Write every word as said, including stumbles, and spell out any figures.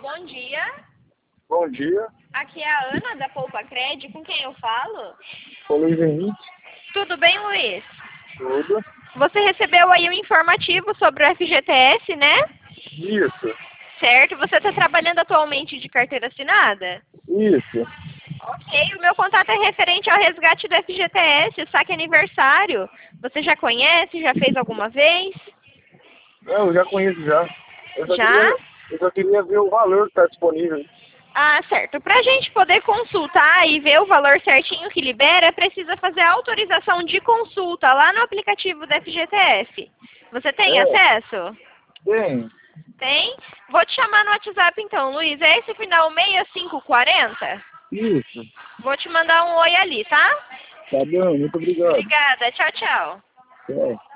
bom dia. Bom dia. Aqui é a Ana da Poupa Cred, com quem eu falo? Sou Luiz Henrique. Tudo bem, Luiz? Tudo. Você recebeu aí o informativo sobre o F G T S, né? Isso. Certo. Você está trabalhando atualmente de carteira assinada? Isso. Ok. O meu contato é referente ao resgate do F G T S, saque aniversário. Você já conhece? Já fez alguma vez? Não, eu já conheço já. Eu só Já? Queria, eu só queria ver o valor que está disponível. Ah, certo. Para a gente poder consultar e ver o valor certinho que libera, precisa fazer a autorização de consulta lá no aplicativo do F G T S. Você tem É. acesso? Tem. Tem? Vou te chamar no WhatsApp então, Luiz. É esse final seis mil quinhentos e quarenta? Isso. Vou te mandar um oi ali, tá? Tá bom, muito obrigado. Obrigada. Tchau, tchau. Tchau.